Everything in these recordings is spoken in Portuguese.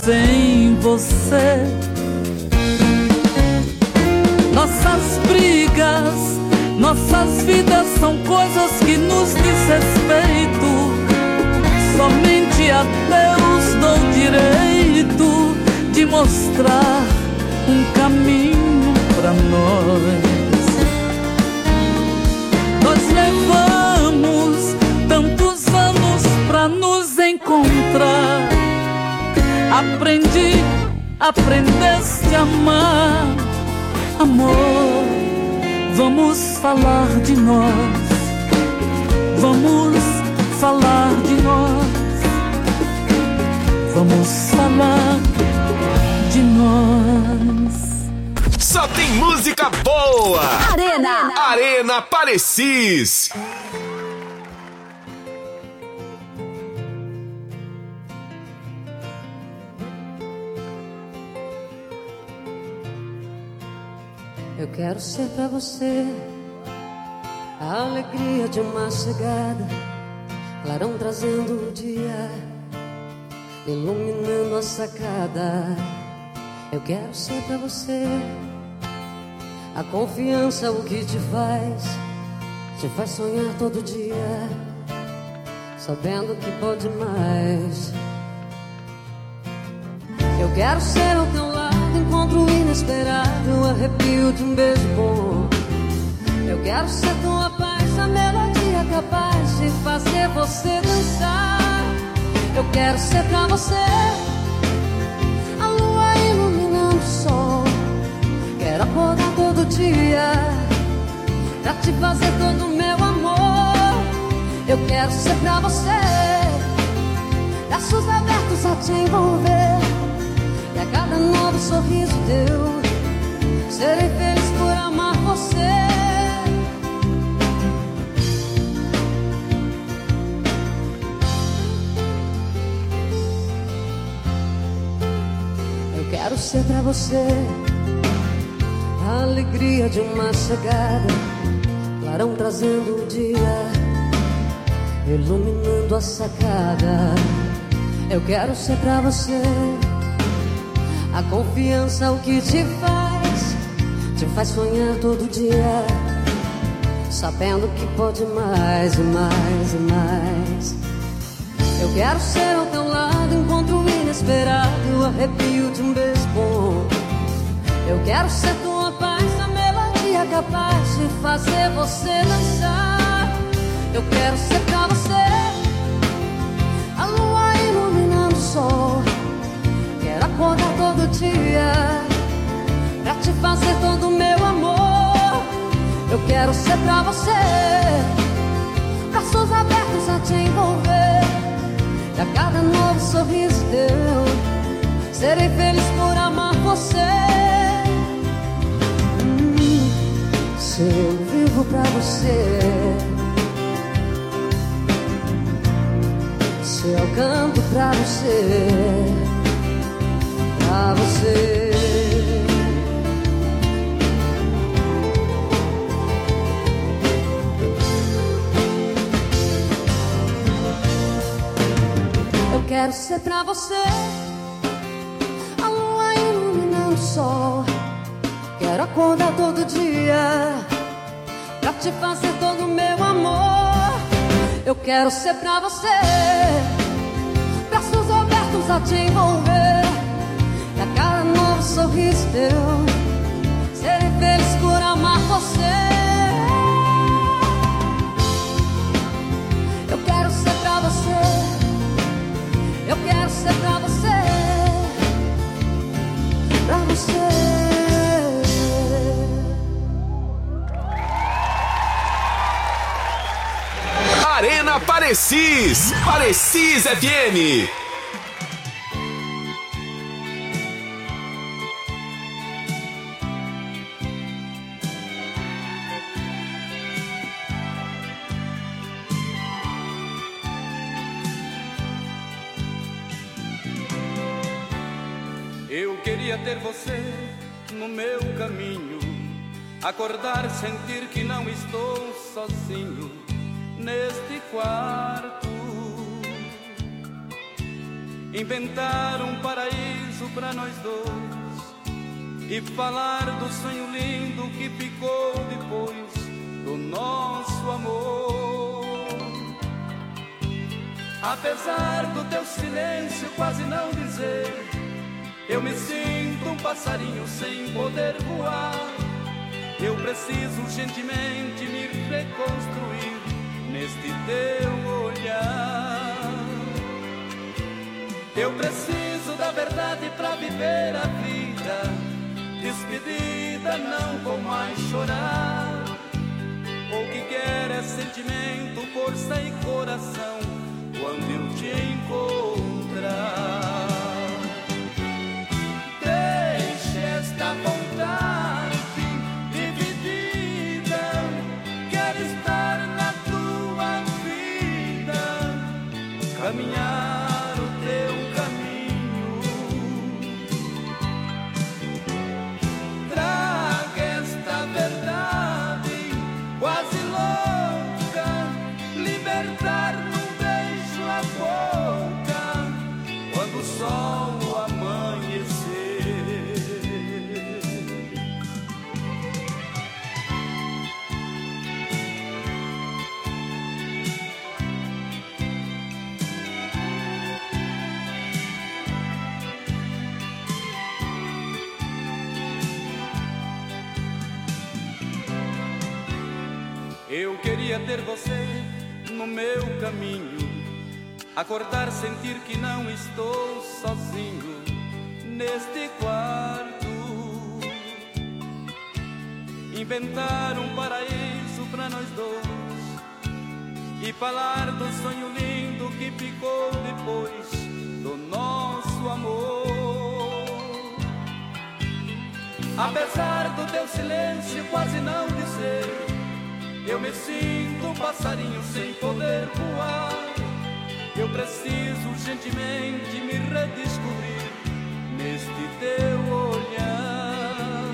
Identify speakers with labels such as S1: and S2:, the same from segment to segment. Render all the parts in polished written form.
S1: sem você. Nossas brigas, nossas vidas são coisas que nos diz respeito. Somente a Deus dou o direito de mostrar um caminho pra nós. Nós levamos tantos anos pra nos encontrar. Aprendeste a amar. Amor, vamos falar de nós. Vamos falar de nós. Vamos falar de nós.
S2: Só tem música boa. Arena Parecis.
S3: Eu quero ser pra você a alegria de uma chegada, clarão trazendo o dia, iluminando a sacada. Eu quero ser pra você a confiança, o que te faz sonhar todo dia, sabendo que pode mais. Eu quero ser ao teu lado, encontro inesperado, arrepio de um beijo bom. Eu quero ser tua paz, a melodia capaz de fazer você dançar. Eu quero ser pra você a lua iluminando o sol. Quero acordar todo dia pra te fazer todo o meu amor. Eu quero ser pra você braços abertos a te envolver, e a cada novo sorriso teu serei feliz por amar você. Eu quero ser pra você a alegria de uma chegada, clarão trazendo o dia, iluminando a sacada. Eu quero ser pra você a confiança, o que te faz sonhar todo dia, sabendo que pode mais e mais e mais. Eu quero ser ao teu lado, encontro inesperado, arrepio de um beijo bom. Eu quero ser tua paz, a melodia capaz de fazer você dançar. Eu quero ser pra você a lua iluminando o sol. Quero acordar todo dia pra te fazer todo o meu amor. Eu quero ser pra você braços abertos a te envolver, e a cada novo sorriso teu serei feliz por amar você. Se eu vivo pra você, se eu canto pra você, pra você. Eu quero ser pra você a lua iluminando o sol. Quero acordar todo dia pra te fazer todo o meu amor. Eu quero ser pra você braços abertos a te envolver, e a cada novo sorriso teu serei feliz por amar você. Eu quero ser pra você, eu quero ser pra você, pra você.
S2: Arena Parecis, Parecis FM.
S4: Eu queria ter você no meu caminho, acordar, sentir que não estou sozinho neste quarto, inventar um paraíso e falar do sonho lindo que ficou depois do nosso amor. Apesar do teu silêncio quase não dizer, eu me sinto um passarinho sem poder voar. Eu preciso urgentemente me reconstruir neste teu olhar. Eu preciso da verdade pra viver a vida. Despedida, não vou mais chorar. O que quer é sentimento, força e coração quando eu te encontrar. Deixe esta vontade dividida. Quero estar na tua vida, caminhar o teu caminho. Traga esta verdade quase louca, libertar num beijo a boca quando o sol amanhecer. Eu queria ter você no meu caminho, acordar, sentir que não estou sozinho neste quarto, inventar um paraíso pra nós dois e falar do sonho lindo que ficou depois do nosso amor. Apesar do teu silêncio quase não dizer, eu me sinto um passarinho sem poder voar. Eu preciso urgentemente me redescobrir neste teu olhar.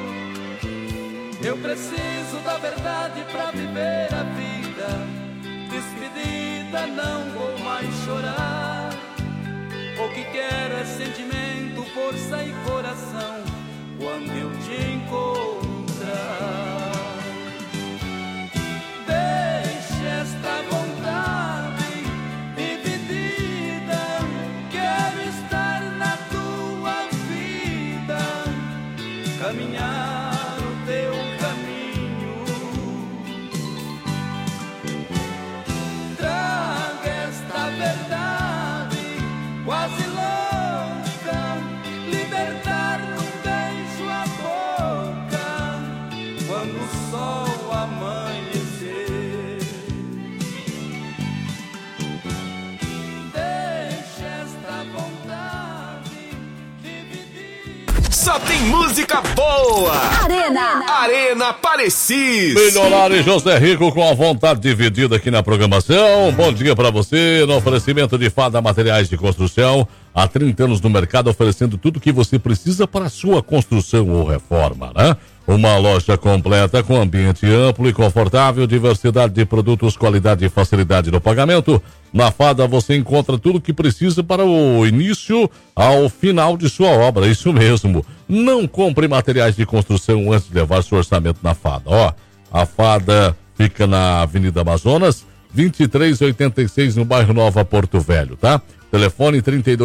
S4: Eu preciso da verdade pra viver a vida. Despedida, não vou mais chorar. O que quero é sentimento, força e coração quando eu te encontrar. Deixe esta vontade dividida. Quero estar na tua vida, caminhar o teu caminho. Traga esta verdade quase louca, libertar num beijo a boca quando o sol amanhecer.
S2: Só tem música boa. Arena Parecis.
S5: Milionário José Rico com a vontade dividida aqui na programação. Bom dia pra você, no oferecimento de Fada Materiais de Construção. Há 30 anos no mercado, oferecendo tudo que você precisa para a sua construção ou reforma, né? Uma loja completa com ambiente amplo e confortável, diversidade de produtos, qualidade e facilidade no pagamento. Na Fada você encontra tudo que precisa para o início ao final de sua obra, isso mesmo. Não compre materiais de construção antes de levar seu orçamento na Fada. Ó, a Fada fica na Avenida Amazonas, 2386, no bairro Nova Porto Velho, tá? Telefone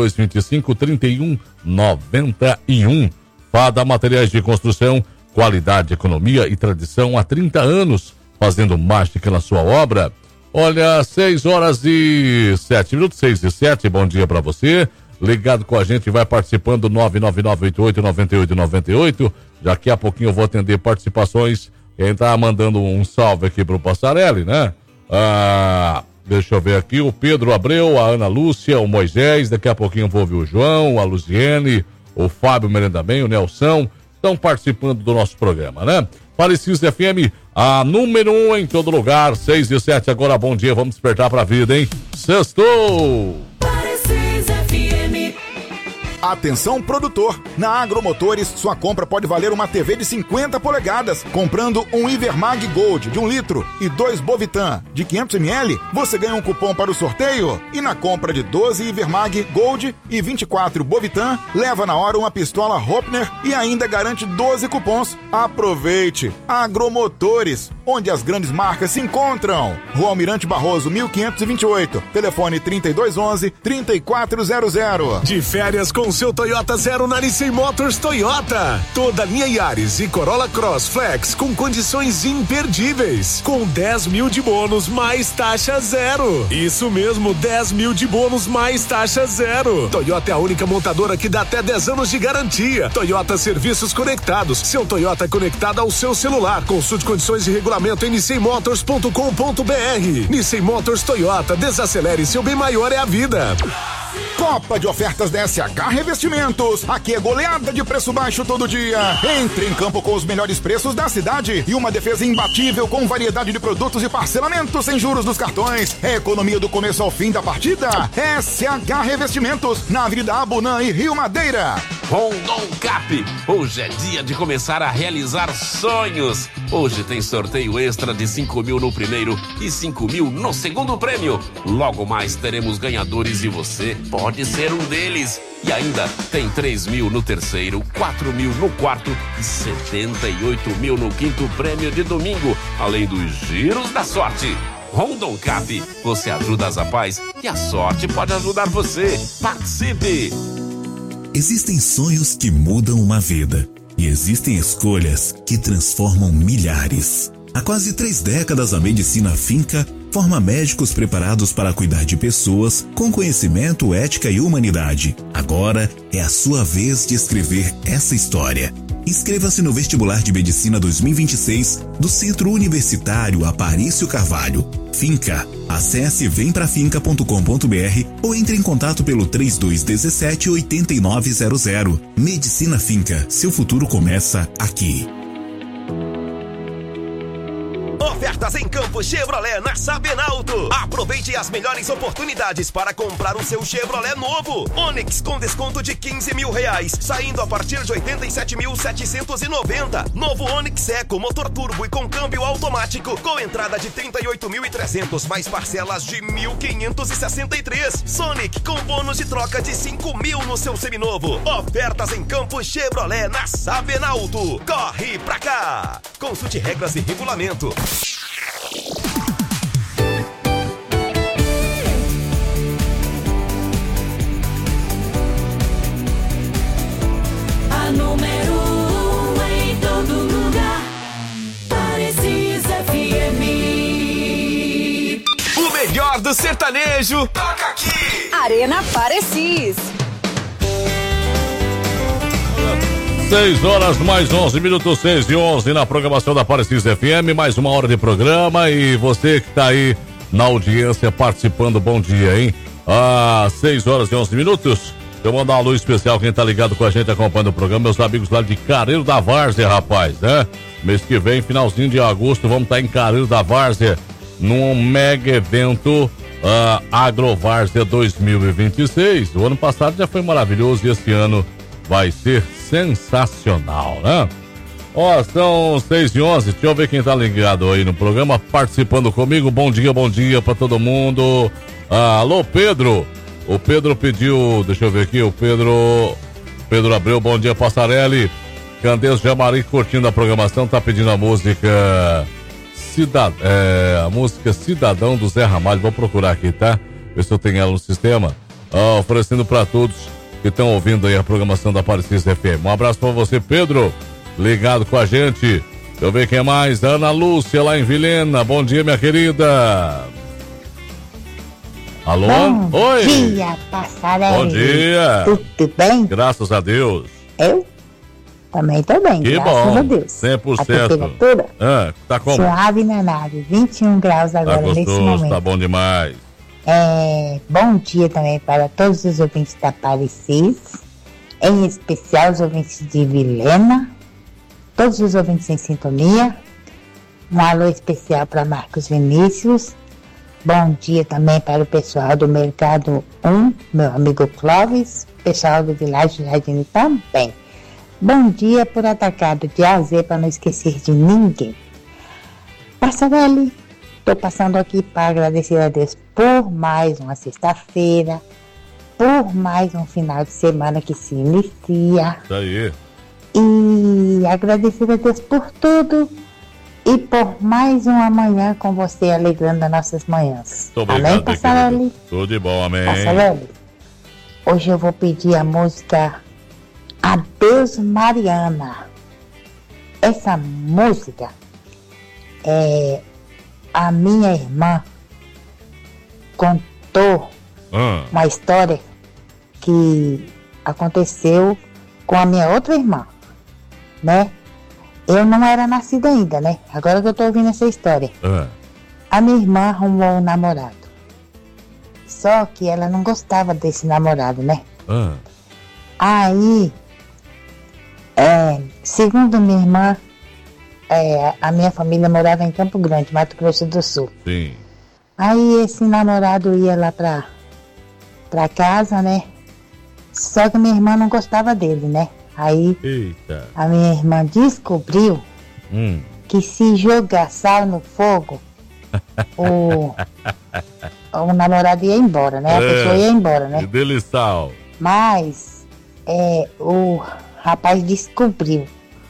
S5: 3225-3191. Fada Materiais de Construção, qualidade, economia e tradição há 30 anos, fazendo mágica na sua obra. Olha, 6h07, 6h07, bom dia pra você. Ligado com a gente, vai participando, 999889898. Daqui a pouquinho eu vou atender participações. Quem tá mandando um salve aqui pro Passarelli, né? Deixa eu ver aqui, o Pedro Abreu, a Ana Lúcia, o Moisés. Daqui a pouquinho eu vou ouvir o João, a Luziene, o Fábio Merenda Bem, o Nelson. Estão participando do nosso programa, né? Parecis FM, a número 1 em todo lugar, 6h07. Agora, bom dia, vamos despertar pra vida, hein? Sextou!
S1: Parecis FM.
S6: Atenção, produtor! Na Agromotores, sua compra pode valer uma TV de 50 polegadas. Comprando um Ivermag Gold de 1 litro e 2 Bovitan de 500 ml, você ganha um cupom para o sorteio. E na compra de 12 Ivermag Gold e 24 Bovitan, leva na hora uma pistola Hopner e ainda garante 12 cupons. Aproveite! Agromotores, onde as grandes marcas se encontram. Rua Almirante Barroso, 1528. Telefone 3211-3400.
S2: De férias com seu Toyota Zero na Nissan Motors Toyota. Toda linha Yaris e Corolla Cross Flex com condições imperdíveis. Com 10 mil de bônus mais taxa zero. Isso mesmo, 10 mil de bônus mais taxa zero. Toyota é a única montadora que dá até 10 anos de garantia. Toyota Serviços Conectados. Seu Toyota conectado ao seu celular. Consulte condições de regulamento em nissanmotors.com.br. Nissan Motors Toyota. Desacelere, seu bem maior é a vida.
S6: Copa de ofertas da SH Revestimentos. Aqui é goleada de preço baixo todo dia. Entre em campo com os melhores preços da cidade e uma defesa imbatível com variedade de produtos e parcelamento sem juros dos cartões. É economia do começo ao fim da partida. SH Revestimentos, na Avenida Abunã e Rio Madeira.
S7: Rondon Cap. Hoje é dia de começar a realizar sonhos. Hoje tem sorteio extra de 5 mil no primeiro e 5 mil no segundo prêmio. Logo mais teremos ganhadores e você pode ser um deles. E ainda tem 3 mil no terceiro, 4 mil no quarto e 78 mil no quinto prêmio de domingo, além dos giros da sorte. Rondon Cap, você ajuda as paz e a sorte pode ajudar você. Participe!
S8: Existem sonhos que mudam uma vida e existem escolhas que transformam milhares. Há quase 3 décadas, a Medicina Finca forma médicos preparados para cuidar de pessoas com conhecimento, ética e humanidade. Agora é a sua vez de escrever essa história. Inscreva-se no vestibular de Medicina 2026 do Centro Universitário Aparício Carvalho. Finca. Acesse vemprafinca.com.br ou entre em contato pelo 3217-8900. Medicina Finca. Seu futuro começa aqui.
S2: Ofertas em Campo Chevrolet na Sabenalto. Aproveite as melhores oportunidades para comprar o seu Chevrolet novo. Onix com desconto de R$15 mil, saindo a partir de 87.790. Novo Onix Eco, motor turbo e com câmbio automático, com entrada de 38.300 mais parcelas de 1.563. Sonic com bônus de troca de 5 mil no seu seminovo. Ofertas em Campo Chevrolet na Sabenalto. Corre pra cá. Consulte regras e regulamento.
S1: A número 1 em todo lugar. Parecis FM.
S2: O melhor do sertanejo toca aqui.
S9: Arena Parecis.
S5: 6 horas mais 11 minutos, 6:11 na programação da Parecis FM, mais uma hora de programa e você que tá aí na audiência participando, bom dia, hein? 6 horas e 11 minutos, eu mandar uma luz especial quem tá ligado com a gente acompanhando o programa, meus amigos lá de Careiro da Várzea, rapaz, né? Mês que vem, finalzinho de agosto, vamos estar em Careiro da Várzea, num mega evento Agrovárzea 2026. O ano passado já foi maravilhoso e esse ano vai ser sensacional, né? São 6:11, deixa eu ver quem tá ligado aí no programa, participando comigo. Bom dia pra todo mundo. Alô, Pedro. O Pedro pediu, deixa eu ver aqui, o Pedro Abreu, bom dia, Passarelli. Candês Jamari curtindo a programação, tá pedindo a música a música Cidadão do Zé Ramalho. Vou procurar aqui, tá? Ver se eu tenho ela no sistema. Oferecendo pra todos que estão ouvindo aí a programação da Parecis FM. Um abraço pra você, Pedro, ligado com a gente. Deixa eu ver quem mais. Ana Lúcia, lá em Vilhena. Bom dia, minha querida. Alô? Oi.
S10: Bom dia, Passarelli.
S5: Bom dia.
S10: Tudo bem?
S5: Graças a Deus.
S10: Eu também tô bem,
S5: que
S10: graças
S5: bom.
S10: a Deus.
S5: 100%.
S10: A temperatura?
S5: Tá como?
S10: Suave na nave, 21 graus agora,
S5: tá gostoso,
S10: nesse momento.
S5: Tá bom demais.
S10: Bom dia também para todos os ouvintes da Parecis, em especial os ouvintes de Vilhena, todos os ouvintes em sintonia. Um alô especial para Marcos Vinícius. Bom dia também para o pessoal do Mercado 1, meu amigo Clóvis. pessoal do Világio Jardim também. Bom dia por atacado de A a Z para não esquecer de ninguém. Passarelli, estou passando aqui para agradecer a Deus por mais uma sexta-feira, por mais um final de semana que se inicia.
S5: Isso aí.
S10: E agradecer a Deus por tudo e por mais uma manhã com você, alegrando as nossas manhãs.
S5: Muito obrigado,
S10: amém, Passarelli?
S5: Tudo de bom, amém.
S10: Passarelli, hoje eu vou pedir a música Adeus Mariana. Essa música a minha irmã contou uma história que aconteceu com a minha outra irmã, né? Eu não era nascida ainda, né? Agora que eu tô ouvindo essa história. A minha irmã arrumou um namorado. Só que ela não gostava desse namorado, né? Aí, segundo minha irmã, a minha família morava em Campo Grande, Mato Grosso do Sul.
S5: Sim.
S10: Aí esse namorado ia lá pra casa, né? Só que minha irmã não gostava dele, né? Aí a minha irmã descobriu que se jogar sal no fogo, o namorado ia embora, né? A pessoa ia embora, né?
S5: Que delícia.
S10: Mas o rapaz descobriu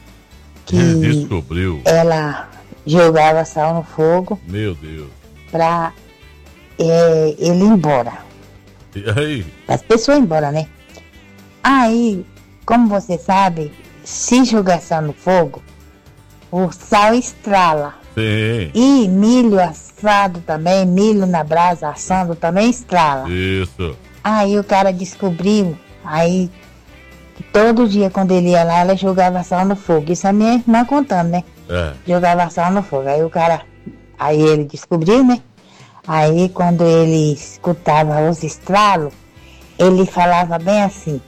S10: que ela jogava sal no fogo.
S5: Meu Deus.
S10: Pra ele ir embora.
S5: E aí?
S10: As pessoas ir embora, né? Aí, como você sabe, se jogar sal no fogo, o sal estrala.
S5: Sim.
S10: E milho assado também, milho na brasa assando também estrala.
S5: Isso.
S10: Aí o cara descobriu, aí todo dia quando ele ia lá, ela jogava sal no fogo. Isso é a minha irmã contando, né? Jogava sal no fogo. Aí ele descobriu, né? Aí quando ele escutava os estralos, ele falava bem assim: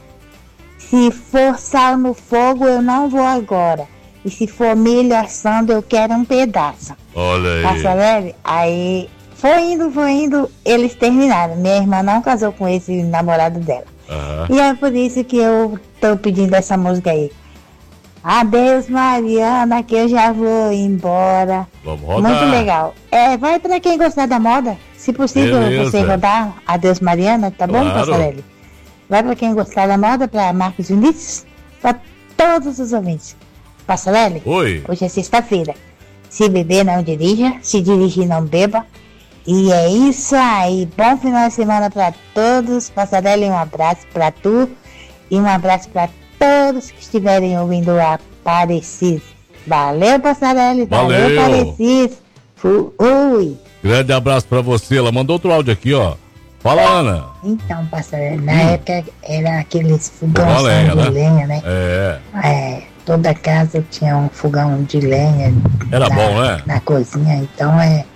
S10: se for sal no fogo, eu não vou agora. E se for milho assando, eu quero um pedaço.
S5: Olha aí.
S10: Passarelli? Aí foi indo, eles terminaram. Minha irmã não casou com esse namorado dela. E é por isso que eu tô pedindo essa música aí. Adeus Mariana, que eu já vou embora.
S5: Vamos rodar.
S10: Muito legal. Vai pra quem gostar da moda. Se possível, você rodar Adeus Mariana, tá bom, Passarelli? Vai pra quem gostar da moda, pra Marcos Vinícius, pra todos os ouvintes. Passarelli?
S5: Oi.
S10: Hoje é sexta-feira. Se beber, não dirija. Se dirigir, não beba. E é isso aí. Bom final de semana pra todos. Passarelli, um abraço pra tu. E um abraço pra todos que estiverem ouvindo a Aparecido. Valeu, Passarelli. Valeu, Aparecido. Fui.
S5: Grande abraço pra você. Ela mandou outro áudio aqui, ó. Fala, Ana.
S10: Então, Passarelli, na época era aqueles fogões de lenha, né? Toda casa tinha um fogão de lenha.
S5: Era bom, né?
S10: Na cozinha. Então,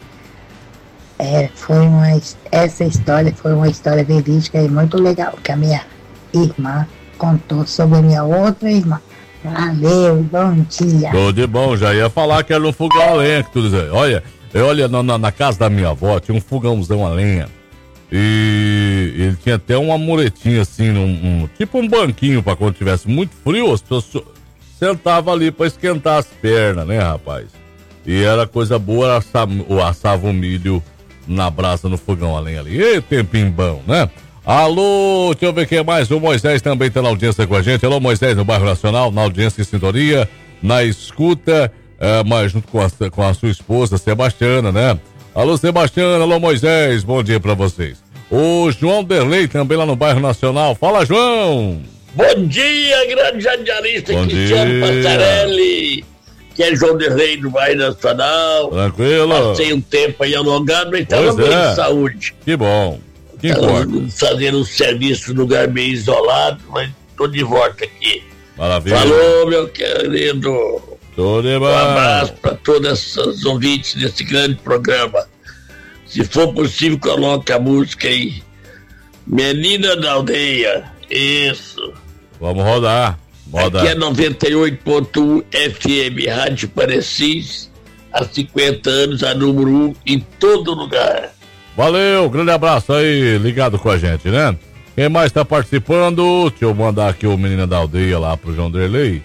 S10: essa história foi uma história verídica e muito legal, que a minha irmã contou sobre a minha outra irmã. Valeu, bom dia.
S5: Tudo de bom, já ia falar que era um fogão a lenha, que tudo isso aí. Olha, na casa da minha avó tinha um fogãozão a lenha. E ele tinha até uma muretinha assim, tipo um banquinho pra quando tivesse muito frio, as pessoas sentavam ali pra esquentar as pernas, né, rapaz? E era coisa boa, assava o milho na brasa no fogão a lenha ali. E tempinho bom, né? Alô, deixa eu ver quem é mais. O Moisés também tá na audiência com a gente. Alô, Moisés, no Bairro Nacional, na audiência e sintonia, na escuta, mas junto com a sua esposa, Sebastiana, né? Alô, Sebastiana, alô, Moisés, bom dia pra vocês. O João Derlei também lá no Bairro Nacional. Fala, João!
S9: Bom dia, grande radialista Cristiano Passarelli, que é João Derlei do Bairro Nacional.
S5: Tranquilo.
S9: Passei um tempo aí alongado, mas estava bem de saúde.
S5: Que bom. Que importa.
S9: Fazendo um serviço num lugar meio isolado, mas tô de volta aqui.
S5: Maravilha.
S9: Falou, meu querido.
S5: Tudo bom.
S9: Um abraço para todas as ouvintes desse grande programa. Se for possível, coloque a música aí. Menina da Aldeia. Isso.
S5: Vamos rodar.
S9: Aqui é 98.1 FM, Rádio Parecis, há 50 anos, a número 1 em todo lugar.
S5: Valeu, grande abraço aí, ligado com a gente, né? Quem mais tá participando? Deixa eu mandar aqui o Menina da Aldeia lá pro João Derlei.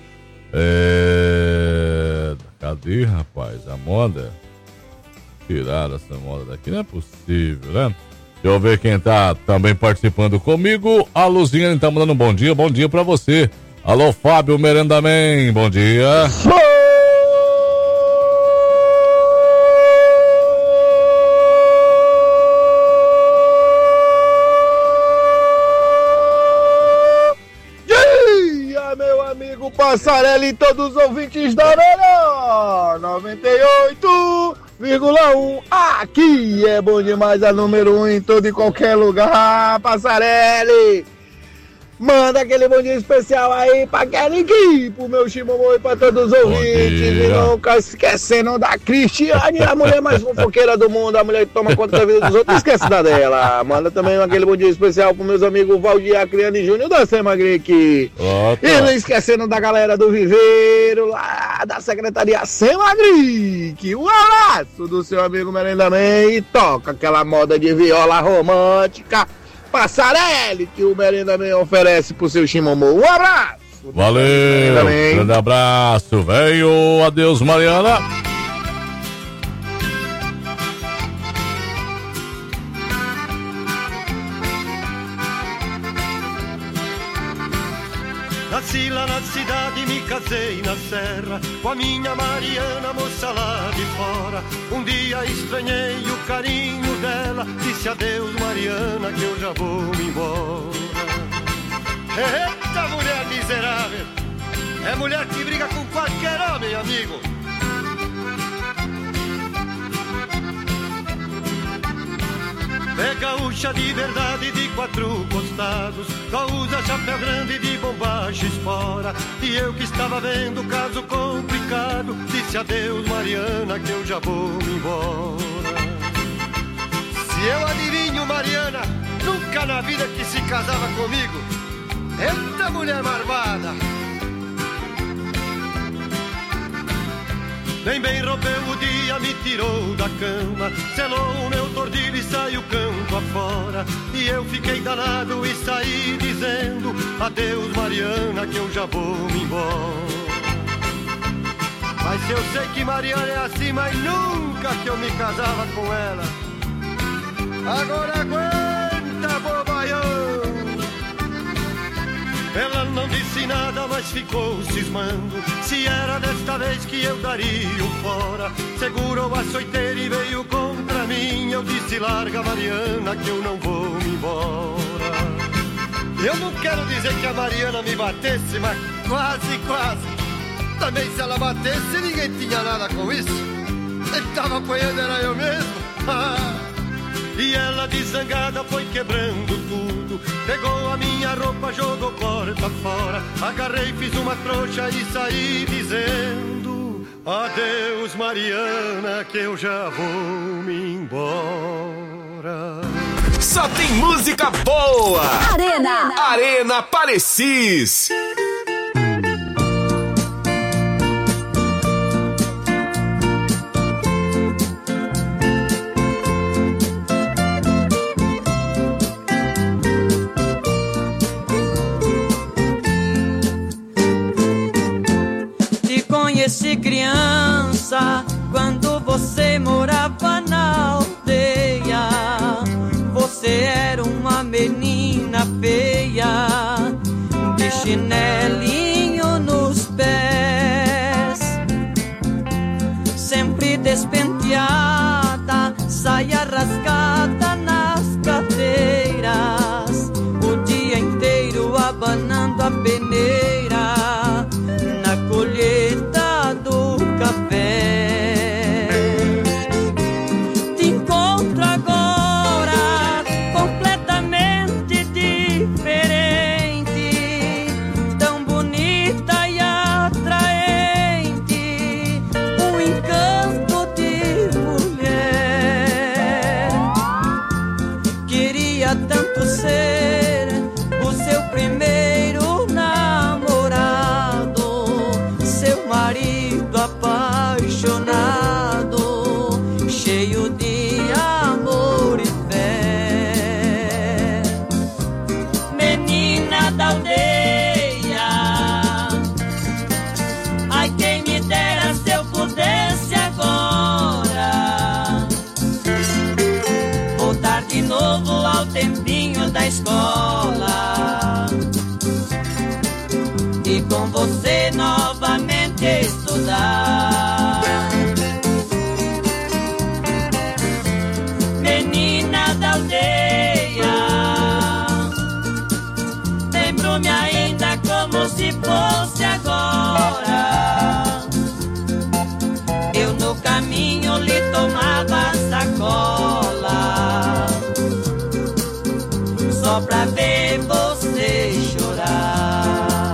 S5: Cadê, rapaz? A moda? Tiraram essa moda daqui, não é possível, né? Deixa eu ver quem tá também participando comigo. A Luzinha tá mandando um bom dia pra você. Alô, Fábio Merendaman, bom dia.
S11: Dia, meu amigo Passarelli e todos os ouvintes da Arena 98,1. Aqui é bom demais, a número 1 em todo e qualquer lugar. Passarelli, manda aquele bom dia especial aí pra Kelly, pro meu Chimomo e pra todos os ouvintes. E nunca esquecendo da Cristiane, a mulher mais fofoqueira do mundo, a mulher que toma conta da vida dos outros, esquece da dela. Manda também aquele bom dia especial pros meus amigos Valdir, Acriane e Júnior da Semagric. E não esquecendo da galera do Viveiro, lá da Secretaria Semagric. Um abraço do seu amigo Merendaman e toca aquela moda de viola romântica Passarelli que o Merendaman oferece pro seu Chimomo. Um abraço!
S5: Valeu! Grande abraço, velho! Adeus, Mariana!
S12: Nasci lá na cidade, me casei na serra com a minha Mariana, moça lá de fora. Um dia estranhei o carinho dela, disse adeus Mariana que eu já vou embora. Eita mulher miserável, é mulher que briga com qualquer homem, amigo. É gaúcha de verdade, de 4 costados, só usa chapéu grande de bombagens fora. E eu que estava vendo caso complicado, disse adeus Mariana que eu já vou embora. Se eu adivinho Mariana, nunca na vida que se casava comigo. Eita mulher marvada. Nem bem rompeu o dia, me tirou da cama, selou o meu tordilho e saiu canto afora. E eu fiquei danado e saí dizendo adeus Mariana que eu já vou me embora. Mas eu sei que Mariana é assim, mas nunca que eu me casava com ela. Agora aguenta, bobaião. Ela não disse nada, mas ficou cismando se era desta vez que eu daria o fora. Segurou a açoiteira e veio contra mim. Eu disse larga Mariana que eu não vou me embora. Eu não quero dizer que a Mariana me batesse, mas quase, quase. Também se ela batesse ninguém tinha nada com isso. Ele tava apanhando, era eu mesmo. E ela desangada foi quebrando tudo, pegou a minha roupa, jogou porta fora. Agarrei, fiz uma trouxa e saí dizendo adeus Mariana que eu já vou me embora.
S2: Só tem música boa! Arena Parecis!
S1: Conheci criança quando você morava na aldeia. Você era uma menina feia, de chinelinho nos pés, sempre despenteada, saia rasgada nas cadeiras, o dia inteiro abanando a peneira na colheita do café. Te encontro agora completamente diferente, tão bonita e com você novamente estudar. Menina da aldeia, lembro-me ainda como se fosse agora. Eu no caminho lhe tomava sacola, só pra ver você chorar.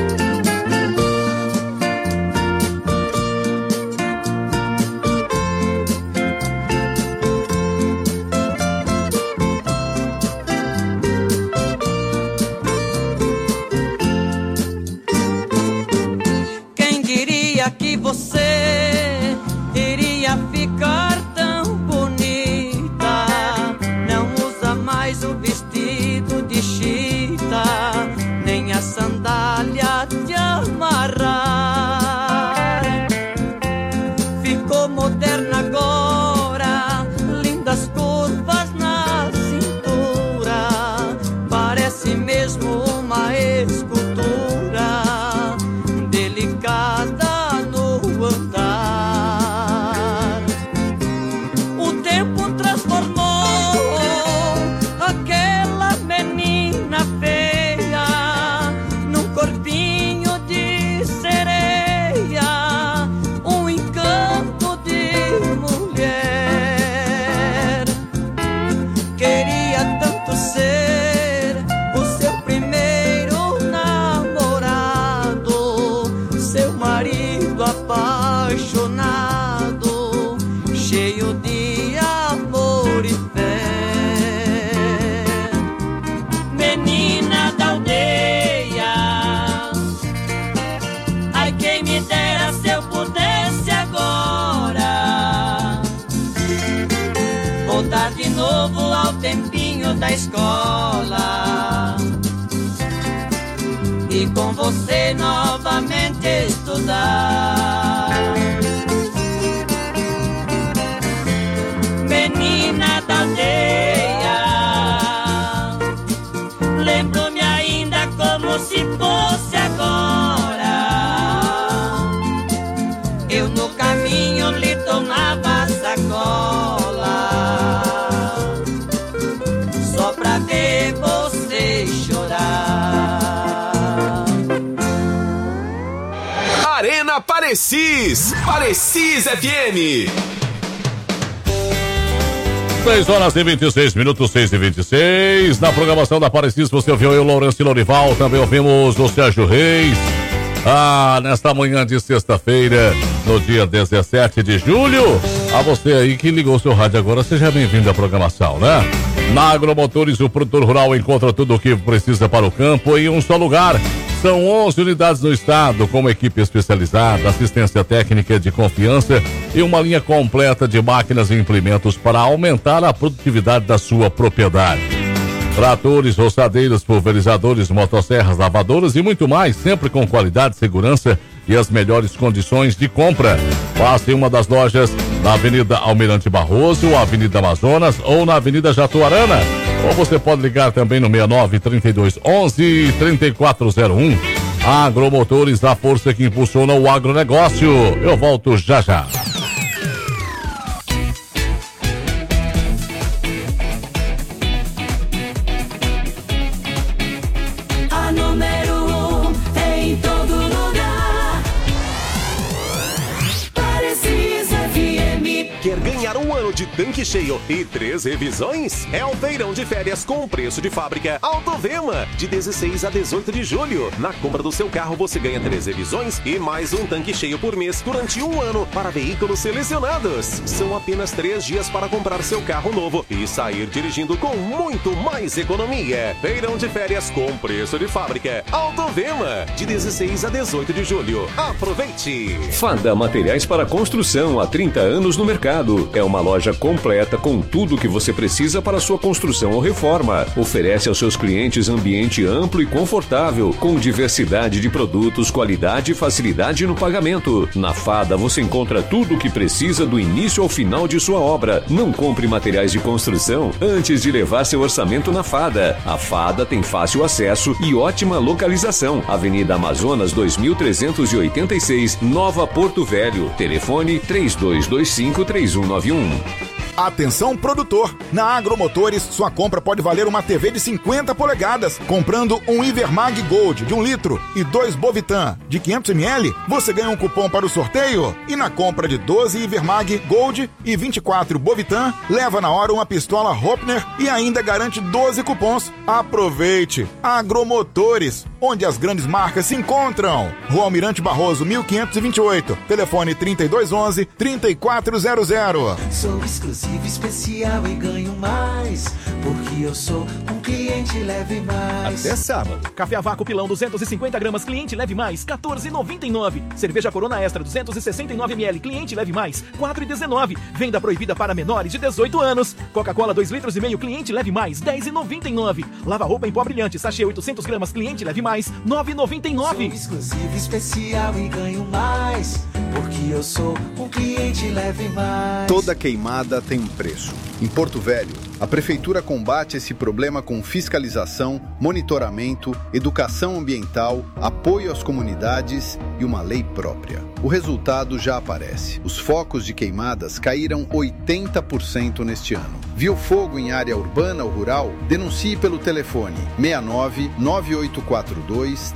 S1: Quem diria que você iria ficar tão bonita? Não usa mais o vestido de chita, nem a sandália de amarrar. Ficou moderna agora, lindas curvas na cintura, parece mesmo uma escultura, delicada no andar. O tempo transformou aquela menina feia num corpinho de sereia, um encanto de mulher. Queria tanto ser o seu primeiro namorado, seu marido apaixonado, cheio de amor e fé. Menina da aldeia, ai quem me dera se eu pudesse agora voltar de novo ao tempinho da escola e com você novamente estudar. Menina da aldeia, lembro-me ainda como se fosse agora. Eu no caminho lhe tomava sacola, só pra ver você chorar.
S2: Arena Parecis, Parecis FM.
S5: 6 horas e 26 minutos, 6h26. Na programação da Parecis, você ouviu eu, Lourenço e Lorival. Também ouvimos o Sérgio Reis. Nesta manhã de sexta-feira, no dia 17 de julho. A você aí que ligou seu rádio agora, seja bem-vindo à programação, né? Na Agromotores, o produtor rural encontra tudo o que precisa para o campo em um só lugar. São 11 unidades no estado, com uma equipe especializada, assistência técnica de confiança e uma linha completa de máquinas e implementos para aumentar a produtividade da sua propriedade. Tratores, roçadeiros, pulverizadores, motosserras, lavadoras e muito mais, sempre com qualidade, segurança e as melhores condições de compra. Passe em uma das lojas na Avenida Almirante Barroso, Avenida Amazonas ou na Avenida Jatuarana. Ou você pode ligar também no 69-3211-3401. Agromotores, a força que impulsiona o agronegócio. Eu volto já já.
S13: A número 1 em todo lugar. Parecis FM.
S2: Quer ganhar um ano de tanque cheio e 3 revisões? É o feirão de férias com preço de fábrica Autovema, de 16 a 18 de julho. Na compra do seu carro você ganha 3 revisões e mais um tanque cheio por mês durante um ano para veículos selecionados. São apenas 3 dias para comprar seu carro novo e sair dirigindo com muito mais economia. Feirão de férias com preço de fábrica Autovema, de 16 a 18 de julho. Aproveite!
S14: Fada Materiais para Construção, há 30 anos no mercado. Eldorado é uma loja completa com tudo o que você precisa para sua construção ou reforma. Oferece aos seus clientes ambiente amplo e confortável, com diversidade de produtos, qualidade e facilidade no pagamento. Na Fada você encontra tudo o que precisa do início ao final de sua obra. Não compre materiais de construção antes de levar seu orçamento na Fada. A Fada tem fácil acesso e ótima localização. Avenida Amazonas 2386, Nova Porto Velho. Telefone 3225-3191.
S6: Atenção produtor, na Agromotores sua compra pode valer uma TV de 50 polegadas. Comprando um Ivermag Gold de 1 litro e 2 Bovitan de 500 ml, você ganha um cupom para o sorteio. E na compra de 12 Ivermag Gold e 24 Bovitan, leva na hora uma pistola Hopner e ainda garante 12 cupons. Aproveite! Agromotores, onde as grandes marcas se encontram. Rua Almirante Barroso 1528, telefone 3211-3400.
S15: Sou exclusivo, especial e ganho mais, porque eu sou um cliente Leve Mais.
S16: Até sábado, café a vácuo pilão 250 gramas, cliente Leve Mais, R$14,99. Cerveja Corona Extra 269 ml, cliente Leve Mais, R$4,19. Venda proibida para menores de 18 anos. Coca-Cola 2,5 litros, cliente Leve Mais, R$10,99. Lava roupa em pó brilhante, sachê 800 gramas, cliente Leve Mais, R$9,99.
S15: Sou exclusivo, especial e ganho mais, porque eu sou um cliente Leve Mais.
S17: Toda queimada tem um preço. Em Porto Velho, a Prefeitura combate esse problema com fiscalização, monitoramento, educação ambiental, apoio às comunidades e uma lei própria. O resultado já aparece. Os focos de queimadas caíram 80% neste ano. Viu fogo em área urbana ou rural? Denuncie pelo telefone 69 9842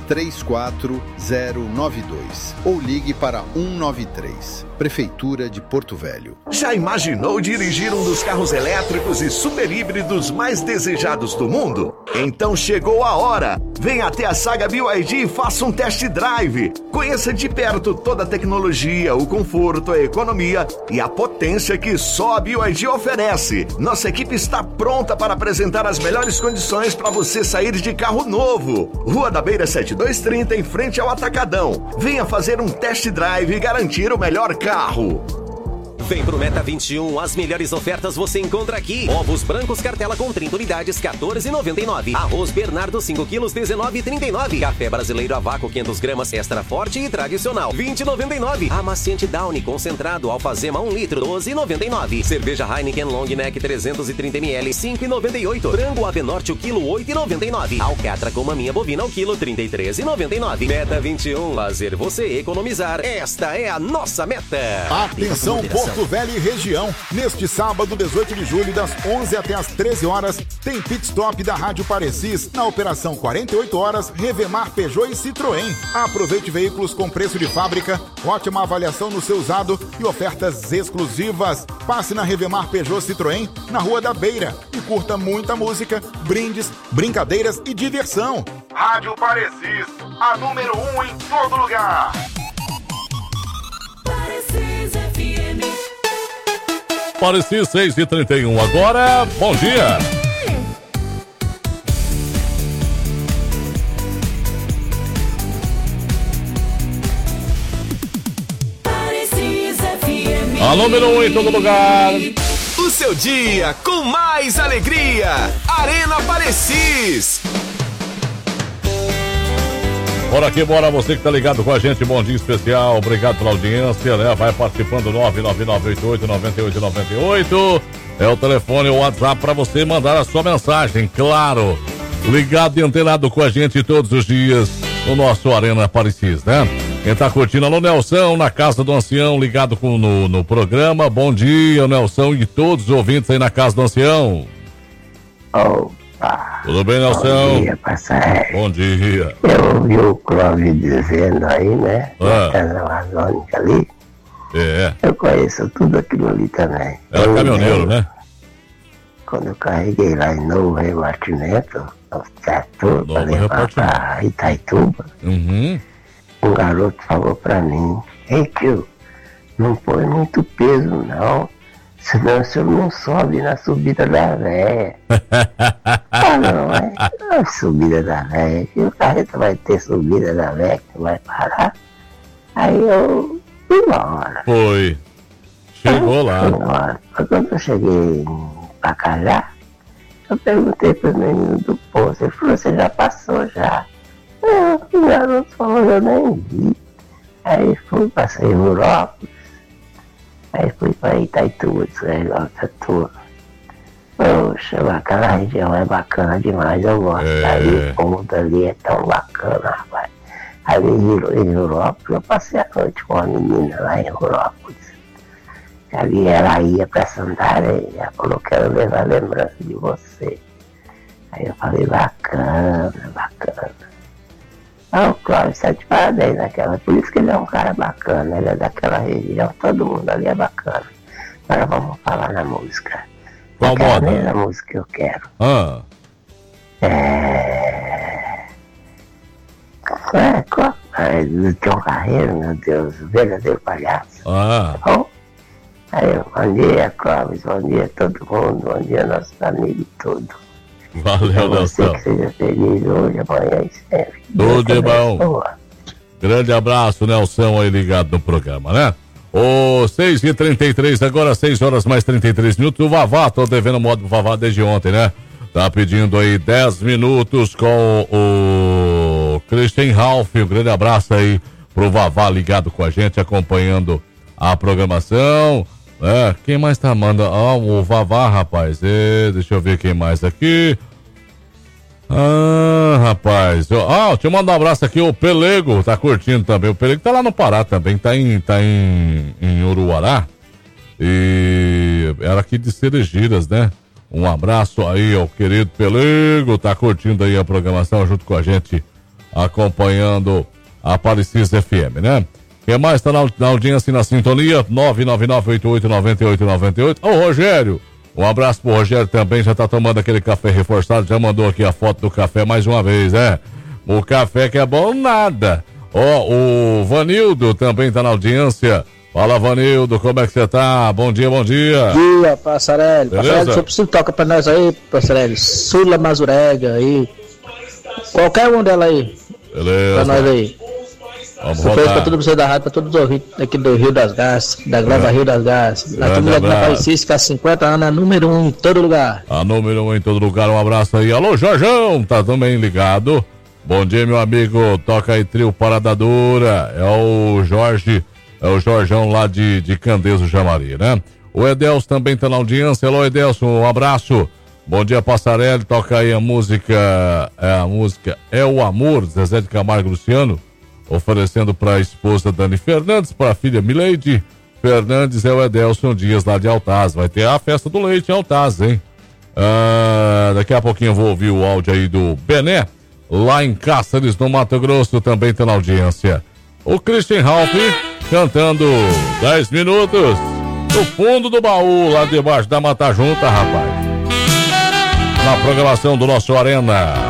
S17: 34092 ou ligue para 193. Prefeitura de Porto Velho.
S2: Já imaginou dirigir um dos carros elétricos e super híbridos mais desejados do mundo? Então chegou a hora! Venha até a Saga BYD e faça um test drive. Conheça de perto toda a tecnologia, o conforto, a economia e a potência que só a BYD oferece. Nossa equipe está pronta para apresentar as melhores condições para você sair de carro novo. Rua da Beira 7230, em frente ao Atacadão. Venha fazer um test drive e garantir o melhor carro.
S18: Vem pro Meta 21, as melhores ofertas você encontra aqui. Ovos brancos cartela com 30 unidades, R$14,99. Arroz Bernardo 5 quilos, R$19,39. Café brasileiro a vácuo 500 gramas, extra forte e tradicional, R$20,99. Amaciante Downy concentrado Alfazema 1 litro, R$12,99. Cerveja Heineken Long Neck 330 ml, R$5,98. Frango Ave Norte o quilo, R$8,99. Alcatra com maminha bovina o quilo, R$33,99. Meta 21, fazer você economizar. Esta é a nossa meta.
S6: Atenção, Porto Velho e região. Neste sábado, 18 de julho, das 11 até as 13 horas, tem pit stop da Rádio Parecis na operação 48 horas Revemar Peugeot e Citroën. Aproveite veículos com preço de fábrica, ótima avaliação no seu usado e ofertas exclusivas. Passe na Revemar Peugeot Citroën na Rua da Beira e curta muita música, brindes, brincadeiras e diversão. Rádio Parecis, a número 1 em todo lugar.
S5: Pareci 6h31 agora, bom dia. A número 1 em todo lugar.
S19: O seu dia com mais alegria. Arena Parecis.
S5: Bora aqui, bora, você que tá ligado com a gente, bom dia especial, obrigado pela audiência, né? Vai participando, 99988-9898, é o telefone, o WhatsApp para você mandar a sua mensagem, claro, ligado e antenado com a gente todos os dias no nosso Arena Parecis, né? Quem tá curtindo, alô Nelson, na Casa do Ancião, ligado no programa, bom dia, Nelson, e todos os ouvintes aí na Casa do Ancião. Tudo bem, Nelson?
S20: Bom dia, Passarinho.
S5: Bom dia.
S20: Eu ouvi o Clóvis dizendo aí, né? Na Casa Amazônica ali.
S5: É.
S20: Eu conheço tudo aquilo ali também.
S5: É caminhoneiro, né?
S20: Quando eu carreguei lá em Novo Repartimento, os trator para levar pra Itaituba, um garoto falou pra mim: ei, tio, não põe muito peso não, senão o senhor não sobe na subida da véia. Não, é a subida da véia, e o carreta vai ter subida da véia que vai parar. Aí eu fui embora.
S5: Foi. Chegou lá.
S20: Quando eu cheguei em Pacajá, eu perguntei pro menino do posto. Ele falou, você já passou já. O garoto falou, eu nem vi. Aí fui, passei em Európolis. Aí fui para Itaituba, Itatuba. Poxa, aquela região é bacana demais, eu gosto. Aí o povo ali é tão bacana, rapaz. Ali em Európolis, eu passei a noite com uma menina lá em Európolis. Ali ela ia para Santarém, ela falou que quero levar lembrança de você. Aí eu falei, bacana. O Cláudio está de parabéns naquela, por isso que ele é um cara bacana, ele é daquela região, todo mundo ali é bacana. Agora vamos falar na música.
S5: Qual moda?
S20: A mesma música que eu quero. Do Tião Carreiro, meu Deus, o verdadeiro palhaço. Tá bom? Aí, bom dia, Clóvis, bom dia a todo mundo, bom dia nossos amigos e tudo.
S5: Valeu, Nelson.
S20: Que seja feliz hoje, amanhã e sempre.
S5: Tudo de bom. Grande abraço, Nelson, aí ligado no programa, né? 6h33, agora 6 horas mais 33 minutos. O Vavá, tô devendo modo pro Vavá desde ontem, né? Tá pedindo aí 10 minutos com o Christian Ralph. Um grande abraço aí pro Vavá ligado com a gente, acompanhando a programação. Quem mais tá mandando? O Vavá, rapaz. Deixa eu ver quem mais aqui. Rapaz. Deixa eu mandar um abraço aqui. O Pelego tá curtindo também. O Pelego tá lá no Pará também. Tá em Uruará. E era aqui de Cerejiras, né? Um abraço aí ao querido Pelego. Tá curtindo aí a programação junto com a gente, acompanhando a Parecis FM, né? Quem mais tá na audiência e na sintonia? 999889898. Ô, Rogério, um abraço pro Rogério também, já tá tomando aquele café reforçado, já mandou aqui a foto do café mais uma vez, o café que é bom nada. O Vanildo também tá na audiência. Fala, Vanildo, como é que você tá? Bom dia.
S21: Bom dia, Passarelli. Passarelli, só preciso tocar pra nós aí, Passarelli. Sula Mazurega aí. Qualquer um dela aí.
S5: Beleza.
S21: Pra nós aí.
S5: Vamos
S21: rodar. Pra todo mundo da rádio, pra todos os ouvintes aqui do Rio das Garças, da Gleba Rio das Garças. Na família aqui na Parecis, que há 50 anos é número 1 em todo lugar.
S5: A número 1 em todo lugar, um abraço aí. Alô, Jorjão, tá também ligado. Bom dia, meu amigo, toca aí trio Parada Dura. É o Jorjão lá de Candeias do Jamari, né? O Edelson também tá na audiência. Alô, Edelson, um abraço. Bom dia, Passarelli, toca aí a música É o Amor, Zezé de Camargo e Luciano. Oferecendo para a esposa Dani Fernandes, para a filha Mileide Fernandes, é o Edelson Dias lá de Altaz. Vai ter a festa do leite em Altaz, hein? Daqui a pouquinho eu vou ouvir o áudio aí do Bené, lá em Cáceres, no Mato Grosso, também tá na audiência. O Christian Ralph cantando 10 minutos no fundo do baú, lá debaixo da Mata Junta, rapaz. Na programação do nosso Arena.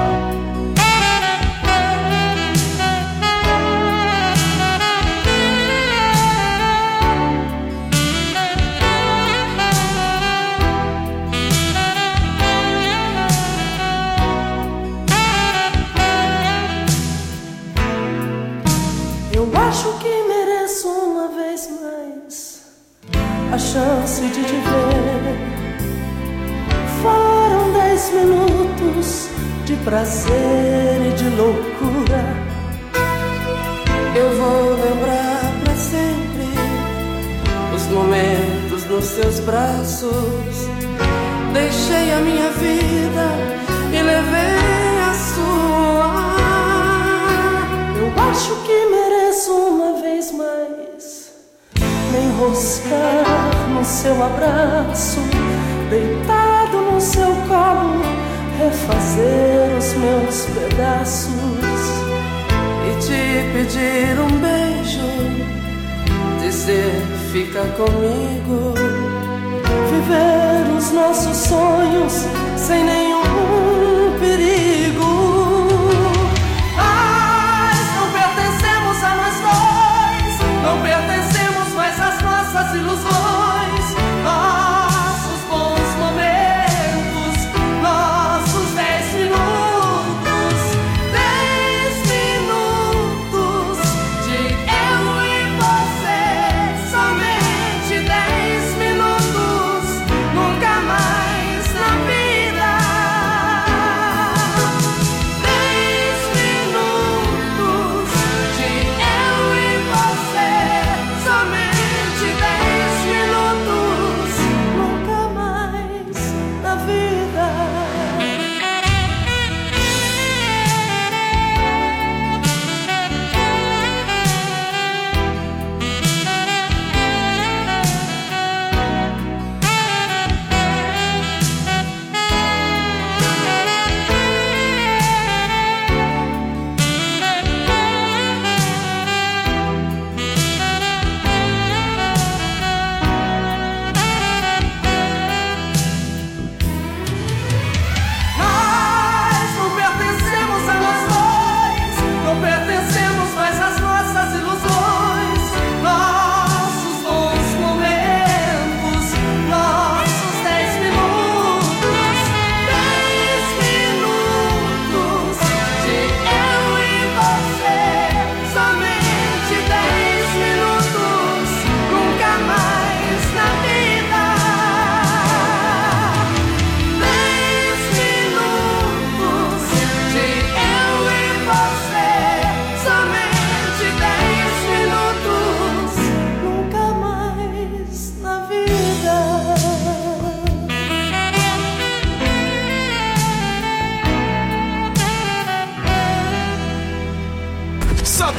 S22: Acho que mereço uma vez mais a chance de te ver. Foram 10 minutos de prazer e de loucura. Eu vou lembrar pra sempre os momentos nos seus braços. Deixei a minha vida e levei a sua. Eu acho que mereço uma vez mais me enroscar no seu abraço, deitado no seu colo, refazer os meus pedaços e te pedir um beijo, dizer fica comigo, viver os nossos sonhos sem nenhum perigo. Não pertencemos mais às nossas ilusões, nossos bons momentos, nossos 10 minutos, 10 minutos de eu e você, somente 10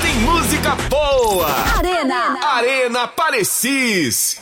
S19: tem música boa.
S13: Arena
S19: Parecis.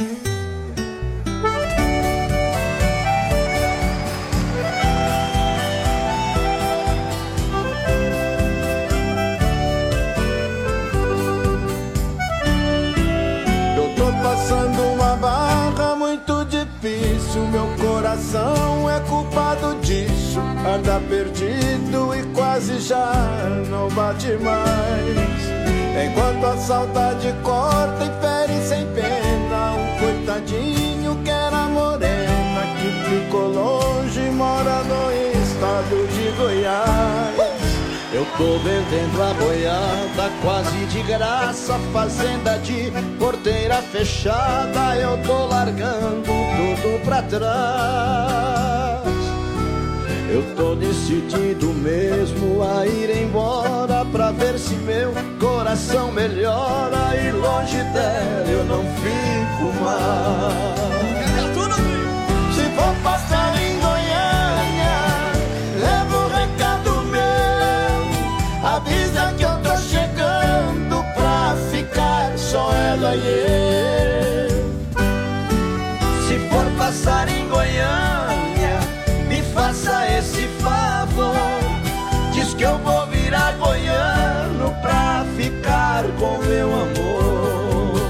S11: Eu tô passando uma barra muito difícil. Meu coração é culpado disso. Anda perdido e quase já não bate mais. Enquanto a saudade corta e fere sem pena um coitadinho que era morena, que ficou longe e mora no estado de Goiás. Eu tô vendendo a boiada quase de graça, fazenda de porteira fechada, eu tô largando tudo pra trás. Eu tô decidido mesmo a ir embora pra ver se meu coração melhora e longe dela eu não fico mais. Se for passar em Goiânia, leva um recado meu, avisa que eu tô chegando pra ficar só ela e eu. Se for passar em Goiânia, me faça esse favor, diz que eu vou virar goiano pra ficar com meu amor.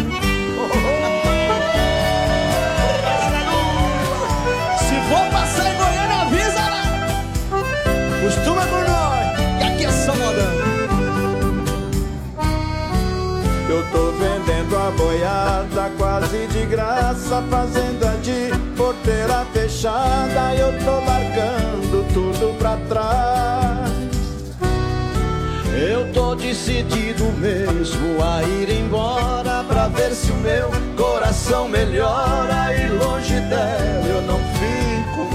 S11: Se for passar em Goiânia, avisa lá. Costuma por nós, que aqui é só modão. Eu tô vendendo a boiada quase de graça, fazenda de porteira fechada, eu tô largando tudo pra trás. Eu tô decidido mesmo a ir embora pra ver se o meu coração melhora e longe dela eu não fico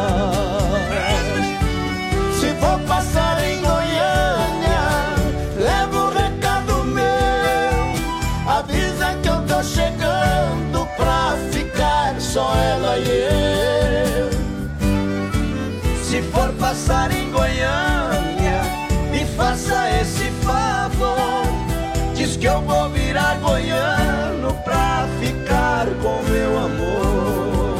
S11: mais. Se for passar em Goiânia, leva um recado meu, avisa que eu tô chegando pra ficar só ela e eu. Se for passar em Goiânia, me faça esse favor, diz que eu vou virar goiano pra ficar com meu amor.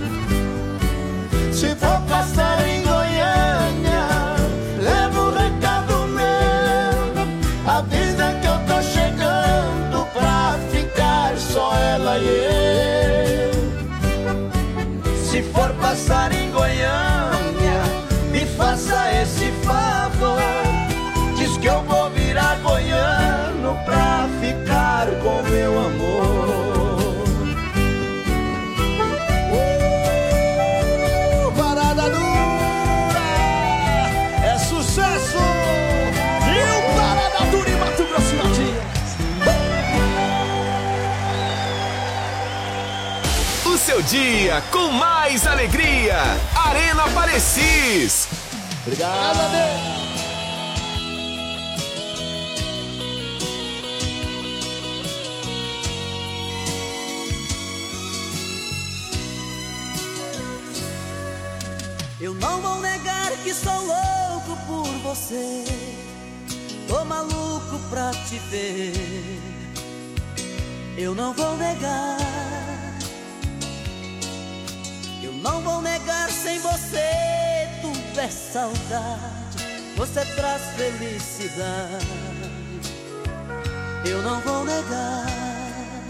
S11: Se for passar em Goiânia, leva um recado meu, avisa que eu tô chegando pra ficar só ela e eu. Se for passar em Goiânia, me faça esse favor, diz que eu vou virar goiano pra ficar com meu amor. Parada dura é sucesso! E o Parada Dura em Mato Grosso e Matias.
S19: O seu dia com mais alegria. Arena Parecis.
S11: Obrigado.
S22: Eu não vou negar que sou louco por você, tô maluco pra te ver. Eu não vou negar, eu não vou negar, sem você tudo é saudade, você traz felicidade. Eu não vou negar,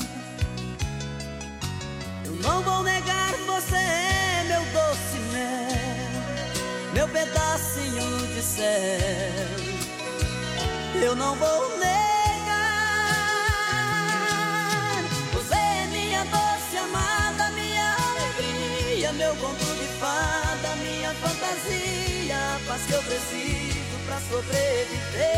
S22: eu não vou negar, você é meu doce mel, meu pedacinho de céu. Eu não vou negar, você é minha doce amada, minha alegria, meu conto de fada, minha fantasia, a paz que eu preciso pra sobreviver.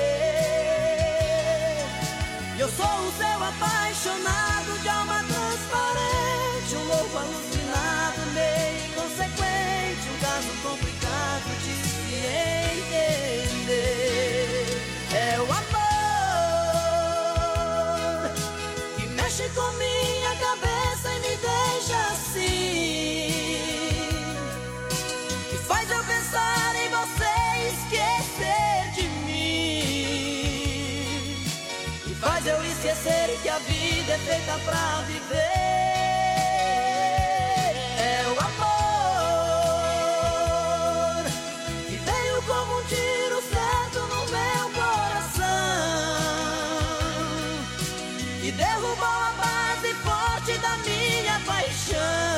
S22: Eu sou o seu apaixonado, de alma transparente, um louco alucinado, meio inconsequente, um caso complicado de se entender. É o amor que mexe com minha cabeça e me deixa assim, que faz eu pensar em você e esquecer de mim. esquecer que a vida é feita pra viver. É o amor que veio como um tiro certo no meu coração e derrubou a base forte da minha paixão,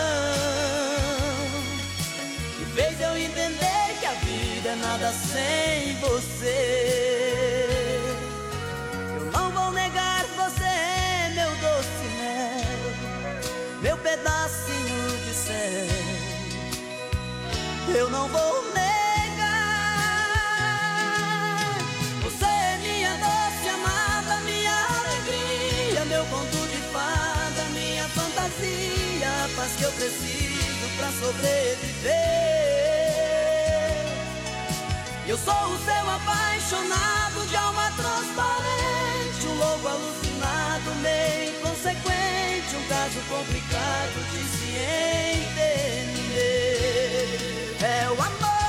S22: que fez eu entender que a vida é nada sem você. Meu pedacinho de céu, eu não vou negar. Você é minha doce amada, minha alegria, meu conto de fada, minha fantasia, a paz que eu preciso pra sobreviver. Eu sou o seu apaixonado de alma transparente, um louco alucinado, meio inconsequente, um caso complicado de se entender. É o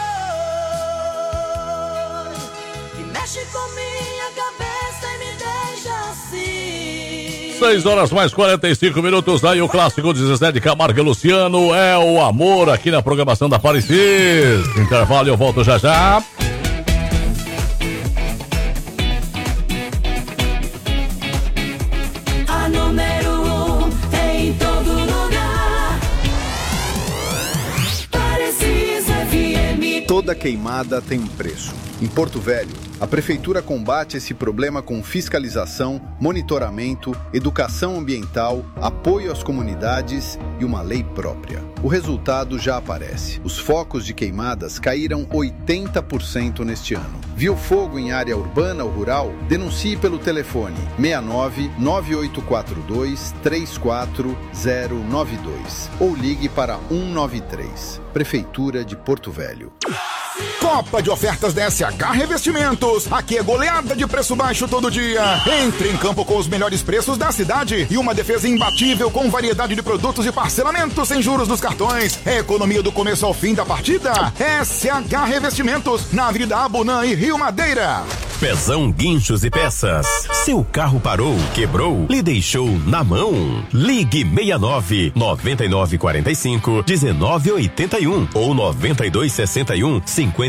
S22: amor que mexe com minha cabeça e me deixa assim.
S5: 6 horas mais 45 minutos, aí o clássico de Zezé de Camargo e Luciano, é o amor, aqui na programação da Parecis. Intervalo, eu volto já já.
S17: Toda queimada tem um preço. Em Porto Velho, a Prefeitura combate esse problema com fiscalização, monitoramento, educação ambiental, apoio às comunidades e uma lei própria. O resultado já aparece. Os focos de queimadas caíram 80% neste ano. Viu fogo em área urbana ou rural? Denuncie pelo telefone 69 9842 34092 ou ligue para 193. Prefeitura de Porto Velho.
S6: Copa de ofertas da SH Revestimentos. Aqui é goleada de preço baixo todo dia. Entre em campo com os melhores preços da cidade e uma defesa imbatível com variedade de produtos e parcelamento sem juros nos cartões. É economia do começo ao fim da partida. SH Revestimentos, na Avenida Abunã e Rio Madeira.
S3: Pezão Guinchos e Peças. Seu carro parou, quebrou, lhe deixou na mão? Ligue 69 9945 1981 ou 9261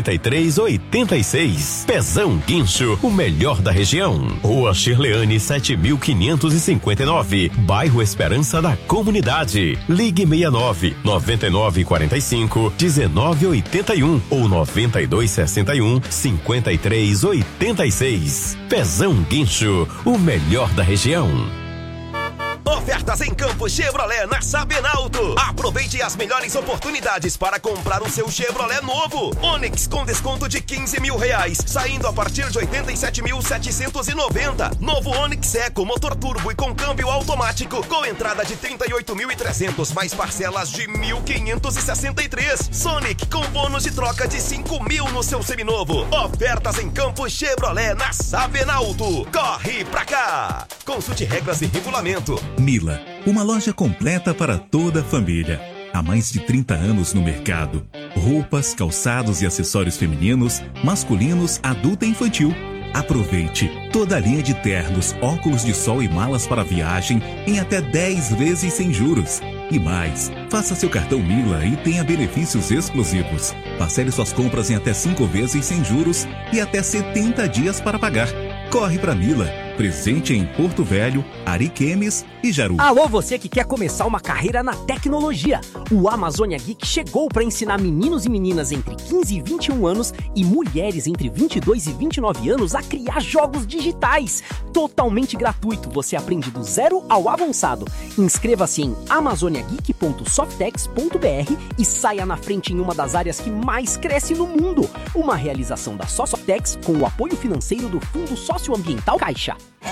S3: 5386. Pezão Guincho, o melhor da região. Rua Shirleane 7559, bairro Esperança da Comunidade. Ligue 69 9945 1981 ou 9261 5386. Pezão Guincho, o melhor da região.
S19: Ofertas em Campo Chevrolet na Sabenalto. Aproveite as melhores oportunidades para comprar o seu Chevrolet novo. Onix com desconto de R$15 mil, saindo a partir de 87.790. Novo Onix Eco, motor turbo e com câmbio automático, com entrada de 38.300 mais parcelas de 1.563. Sonic com bônus de troca de 5 mil no seu seminovo. Ofertas em Campo Chevrolet na Sabenalto. Corre pra cá. Consulte regras e regulamento.
S8: Mila, uma loja completa para toda a família. Há mais de 30 anos no mercado. Roupas, calçados e acessórios femininos, masculinos, adulto e infantil. Aproveite toda a linha de ternos, óculos de sol e malas para viagem em até 10 vezes sem juros. E mais, faça seu cartão Mila e tenha benefícios exclusivos. Parcele suas compras em até 5 vezes sem juros e até 70 dias para pagar. Corre pra Mila, presente em Porto Velho, Ariquemes e Jaru.
S4: Alô, você que quer começar uma carreira na tecnologia. O Amazônia Geek chegou para ensinar meninos e meninas entre 15 e 21 anos e mulheres entre 22 e 29 anos a criar jogos digitais. Totalmente gratuito, você aprende do zero ao avançado. Inscreva-se em amazoniageek.softex.br e saia na frente em uma das áreas que mais cresce no mundo. Uma realização da Softex com o apoio financeiro do Fundo Socioambiental Caixa.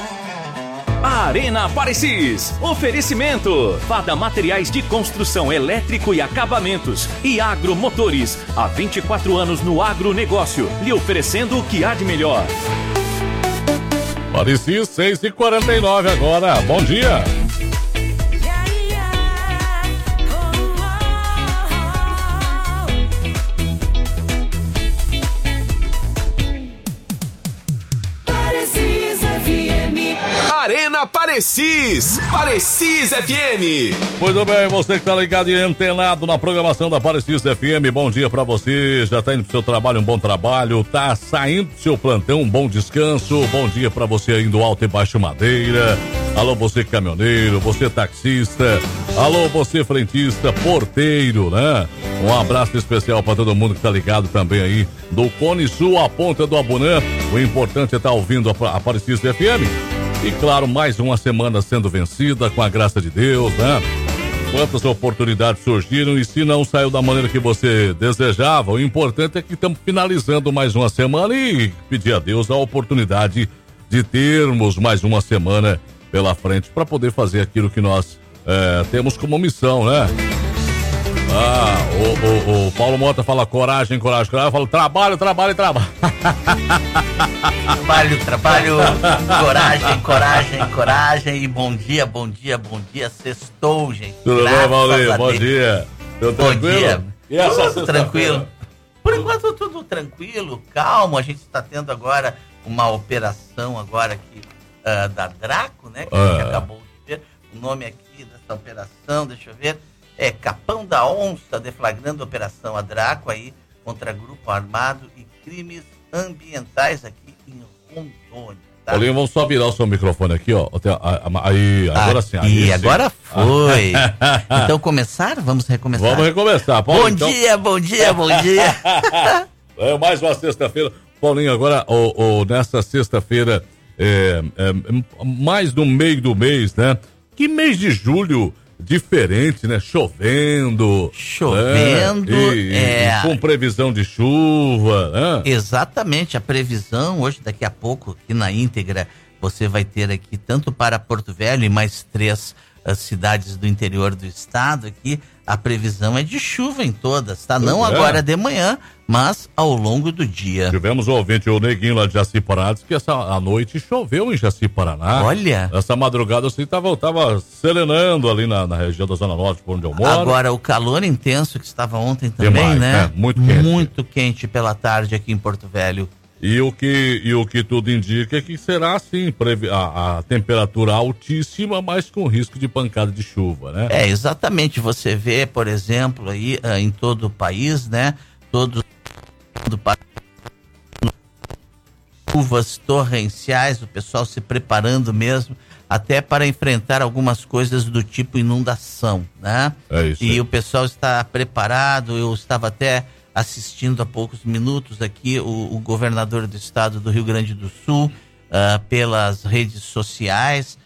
S23: Arena Parecis. Oferecimento: Fada Materiais de Construção Elétrico e Acabamentos e Agromotores. Há 24 anos no agronegócio, lhe oferecendo o que há de melhor.
S5: Parecis 6h49 agora. Bom dia.
S19: Arena
S13: Arena Parecis. Parecis FM.
S5: Muito bem, você que tá ligado e antenado na programação da Parecis FM, bom dia pra você. Já tá indo pro seu trabalho, um bom trabalho. Tá saindo do seu plantão, um bom descanso. Bom dia pra você indo Alto e Baixo Madeira. Alô, você caminhoneiro, você taxista. Alô, você frentista, porteiro, né? Um abraço especial pra todo mundo que tá ligado também aí do Cone Sul à Ponta do Abunã. O importante é estar ouvindo a Parecis FM. E claro, mais uma semana sendo vencida com a graça de Deus, né? Quantas oportunidades surgiram e se não saiu da maneira que você desejava, o importante é que estamos finalizando mais uma semana e pedir a Deus a oportunidade de termos mais uma semana pela frente para poder fazer aquilo que nós temos como missão, né? O Paulo Mota fala coragem, coragem, coragem. Eu falo trabalho, trabalho, trabalho.
S7: Trabalho, coragem, coragem, coragem. E bom dia, bom dia, bom dia. Sextou, gente.
S5: Tudo bem, Paulinho? Bom dia. Tudo
S7: bom
S5: tranquilo?
S7: Dia.
S5: E essa
S7: tudo tranquilo? Por enquanto, tudo tranquilo, calmo. A gente está tendo agora uma operação agora aqui da Draco, né? Que a gente acabou de ver. O nome aqui dessa operação, deixa eu ver. É Capão da Onça, deflagrando a Operação Draco aí contra grupo armado e crimes ambientais aqui em Rondônia. Tá?
S5: Paulinho, vamos só virar o seu microfone aqui, ó. Aí, agora sim.
S7: E agora foi. Então começar? Vamos recomeçar?
S5: Vamos recomeçar.
S7: Paulo, bom dia, bom dia, bom dia.
S5: Mais uma sexta-feira. Paulinho, agora, nessa sexta-feira, mais no meio do mês, né? Que mês de julho diferente, né? Chovendo, com previsão de chuva, né?
S7: Exatamente, a previsão hoje, daqui a pouco, aqui na íntegra, você vai ter aqui tanto para Porto Velho e mais 3 cidades do interior do estado aqui, a previsão é de chuva em todas, tá? Não agora de manhã, mas ao longo do dia.
S5: Tivemos o ouvinte, o Neguinho lá de Jaci-Paraná, disse que a noite choveu em Jaci-Paraná.
S7: Olha!
S5: Essa madrugada assim tava serenando ali na região da Zona Norte, por onde eu moro.
S7: Agora, o calor intenso que estava ontem também, demais, né?
S5: Muito quente.
S7: Muito quente pela tarde aqui em Porto Velho.
S5: E o que tudo indica é que será assim, a temperatura altíssima, mas com risco de pancada de chuva, né?
S7: Exatamente. Você vê, por exemplo, aí em todo o país, né? Chuvas torrenciais, o pessoal se preparando mesmo, até para enfrentar algumas coisas do tipo inundação, né?
S5: É isso.
S7: E o pessoal está preparado. Eu estava até assistindo há poucos minutos aqui o governador do estado do Rio Grande do Sul, pelas redes sociais,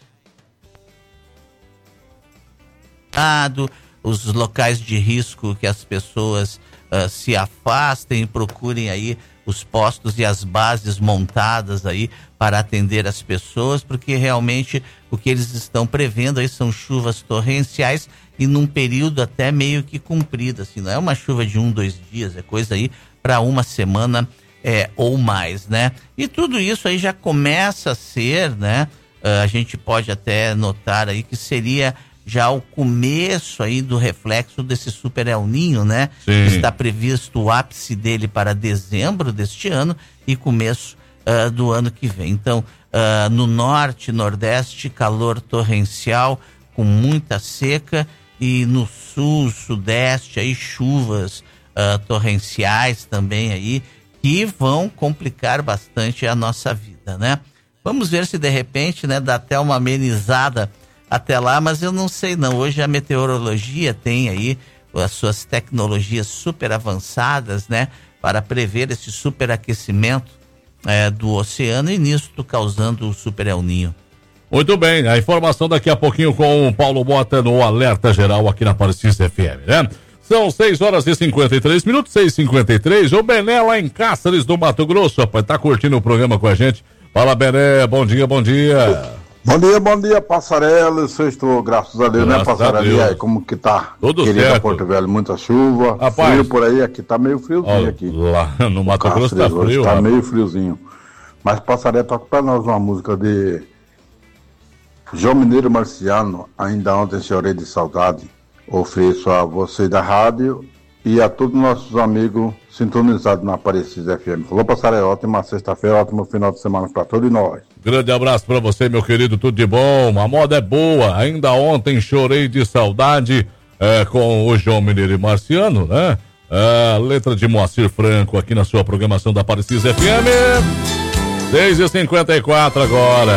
S7: os locais de risco, que as pessoas se afastem e procurem aí os postos e as bases montadas aí para atender as pessoas, porque realmente o que eles estão prevendo aí são chuvas torrenciais e num período até meio que comprido, assim, não é uma chuva de 1-2 dias, é coisa aí para uma semana ou mais, né? E tudo isso aí já começa a ser, né? A gente pode até notar aí que seria já o começo aí do reflexo desse Super El Niño, né?
S5: Sim.
S7: Está previsto o ápice dele para dezembro deste ano e começo do ano que vem. Então, no norte, nordeste, calor torrencial com muita seca, e no sul, sudeste, aí chuvas torrenciais também aí, que vão complicar bastante a nossa vida, né? Vamos ver se de repente, né, dá até uma amenizada até lá, mas eu não sei não. Hoje a meteorologia tem aí as suas tecnologias super avançadas, né, para prever esse superaquecimento do oceano e nisso causando o Super El Niño.
S5: Muito bem, a informação daqui a pouquinho com o Paulo Mota no Alerta Geral aqui na Parecis FM, né? São 6h53, 6h53. O Bené lá em Cáceres, do Mato Grosso, rapaz, tá curtindo o programa com a gente. Fala, Bené, bom dia, bom dia.
S9: Bom dia, Passarela. Sextou, graças a Deus, né, Passarela? E aí, como que tá?
S5: Tudo
S9: querida
S5: certo.
S9: Porto Velho, muita chuva,
S5: rapaz,
S9: frio por aí, aqui tá meio friozinho aqui.
S5: Lá no Mato Grosso tá frio,
S9: tá meio friozinho. Mas Passarela, toca pra nós uma música de João Mineiro Marciano, Ainda Ontem Chorei de Saudade. Ofereço a você da rádio e a todos os nossos amigos sintonizados na Aparecida FM. Falou, Passaré, ótima sexta-feira, ótimo final de semana para todos nós.
S5: Grande abraço pra você, meu querido, tudo de bom. A moda é boa. Ainda ontem chorei de saudade com o João Mineiro e Marciano, né? Letra de Moacir Franco aqui na sua programação da Aparecida FM. 6h54 agora.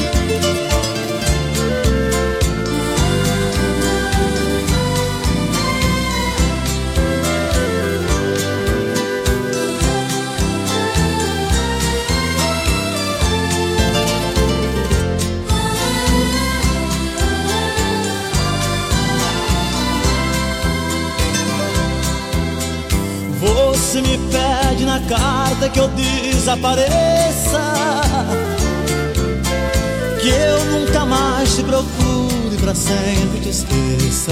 S1: Você me pede na carta que eu desapareça, que eu nunca mais te procure e pra sempre te esqueça.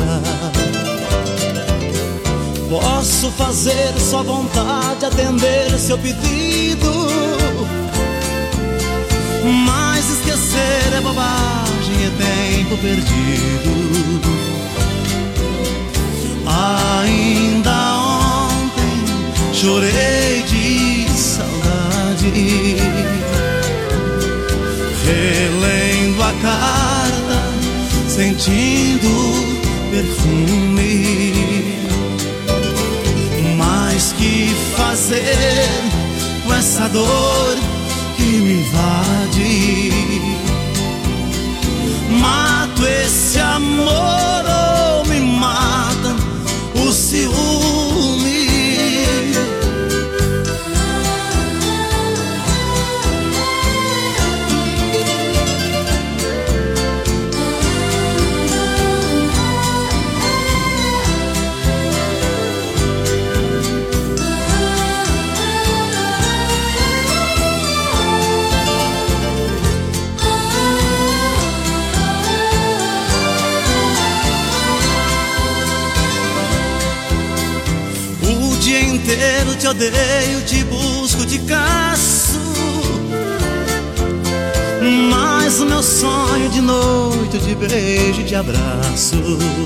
S1: Posso fazer sua vontade, atender seu pedido, mas esquecer é bobagem, é tempo perdido. Ainda ontem chorei de saudade, relendo a carta, sentindo perfume. Mas que fazer com essa dor que me invade? Mato esse amor ou me mata o ciúme? Inteiro te odeio, te busco, te caço, mas o meu sonho de noite eu te beijo e te abraço.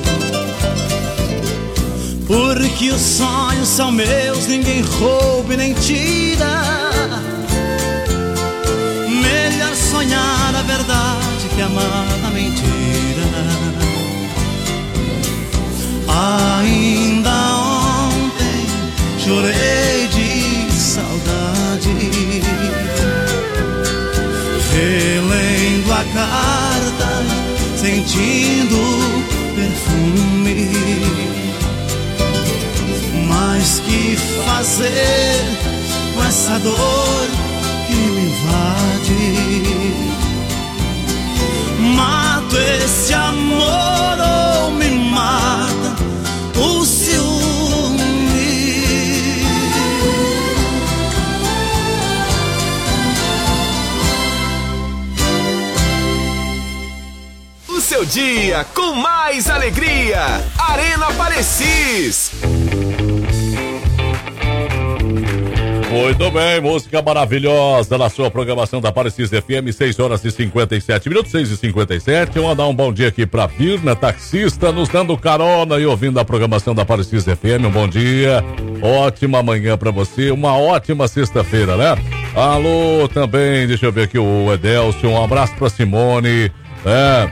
S1: Porque os sonhos são meus, ninguém rouba e nem tira. Melhor sonhar a verdade que amar a mentira. Ainda chorei de saudade, relendo a carta, sentindo perfume. Mas que fazer com essa dor que me invade? Mato esse amor ou me mata o ciúme?
S13: Seu dia com mais alegria. Arena Parecis.
S5: Muito bem, música maravilhosa na sua programação da Parecis FM, 6h57, 6h57. Eu vou mandar um bom dia aqui pra Virna, taxista, nos dando carona e ouvindo a programação da Parecis FM. Um bom dia, ótima manhã pra você, uma ótima sexta-feira, né? Alô, também, deixa eu ver aqui o Edelcio, um abraço pra Simone.